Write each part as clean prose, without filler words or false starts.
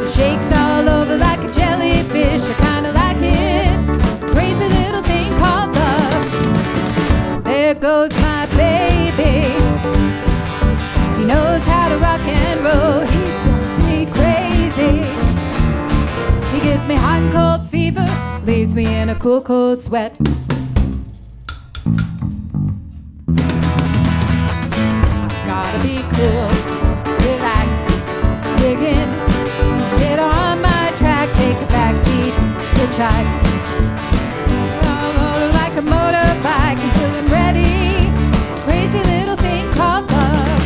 Shakes all over like a jellyfish. I kinda like it. Crazy little thing called love. There goes my baby. He knows how to rock and roll. He drives me crazy. He gives me hot and cold fever, leaves me in a cool, cold sweat. Gotta be cool, relax, dig in, get on my track, take a backseat, hitchhike. Roll like a motorbike until I'm ready. Crazy little thing called love.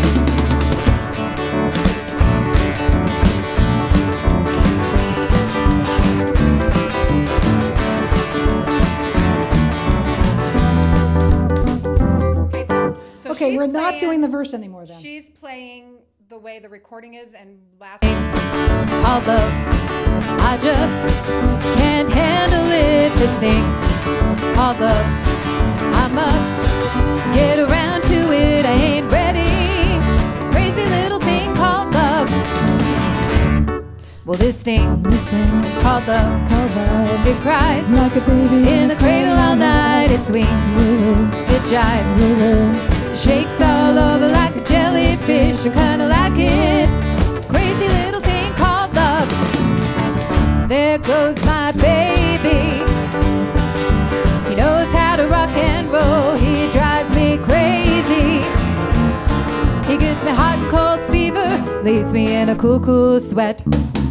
Okay, we're not doing the verse anymore then. She's playing the way the recording is, and last called love. I just can't handle it, this thing called love. I must get around to it, I ain't ready. Crazy little thing called love. Well, this thing called love, it cries like a baby in the cradle all night. It swings, it jives, shakes all over like a jellyfish. I kinda like it. Crazy little thing called love. There goes my baby. He knows how to rock and roll. He drives me crazy. He gives me hot and cold fever, leaves me in a cool, cool sweat.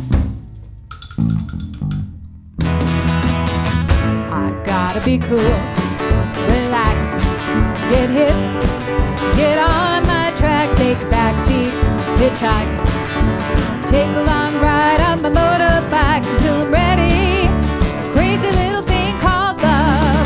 I gotta be cool, relax, get hip, get on my track, take a backseat, hitchhike, take a long ride on my motorbike until I'm ready. Crazy little thing called love.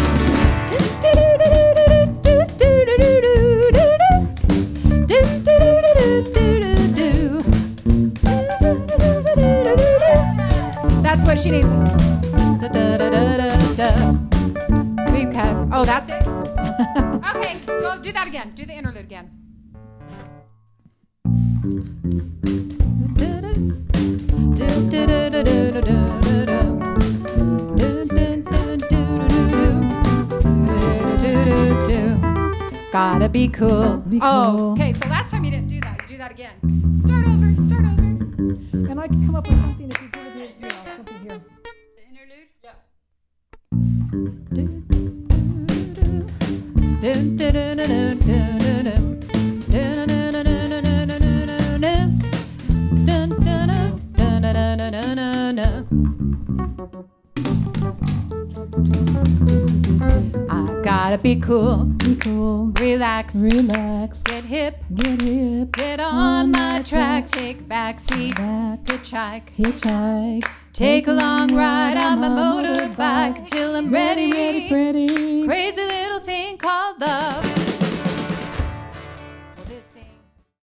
That's what she needs. Oh, that's it? Okay, go do that again. Do the interlude again. Gotta be cool. Oh, okay, so last time you didn't do that. You do that again. Start over, start over. And I can come up with something if you do it, you know, something here. The interlude? Yeah. I gotta be cool, relax, get hip, get on my track, take a backseat, hitchhike, take a long ride on my motorbike till I'm ready. Crazy little thing called love.